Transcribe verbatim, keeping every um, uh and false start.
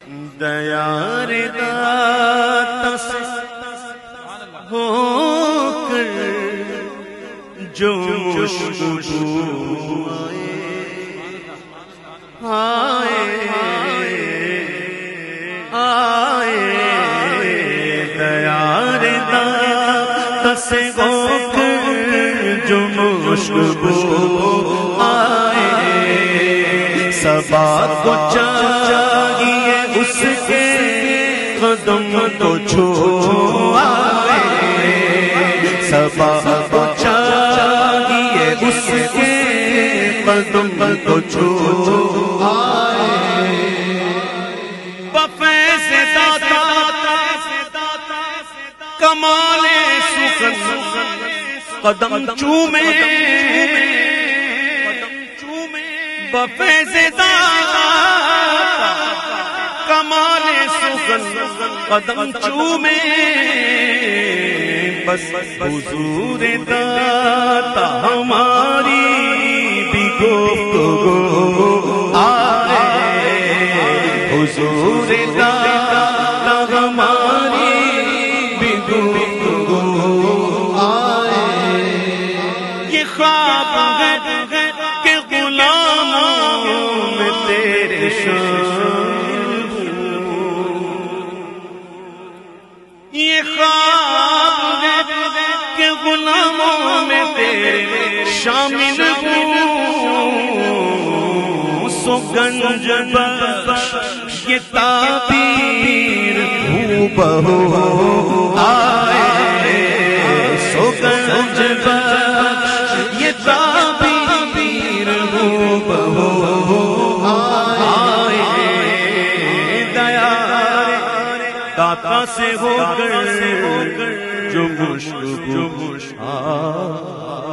دیار داتا سے ہو کر جو مشکو آئے آئے دیار داتا سے ہو کر جو مشکو آئے سبا کو چاہیے اس کے قدم کو چھو آئے سبا کو چاہیے اس کے قدم کو چھو آئے بفیض داتا کمال سخن قدم چومے بفیض داتا کمال سخن قدم چومے بس حضور داتا ہماری بھی گفتگو آئے حضور داتا ہماری بھی گفتگو آئے یہ خواب ہے کہ غلاموں میں تیرے شامل ہوں یہ خواب ہے کہ غلاموں میں تیرے شامل ہوں سو گنج بخش یہ تعبیر ہو بہو آئے سو گنج بخش یہ تعبیر ہو بہو آئے دیار داتا سے ہو کر جو مشکو آئے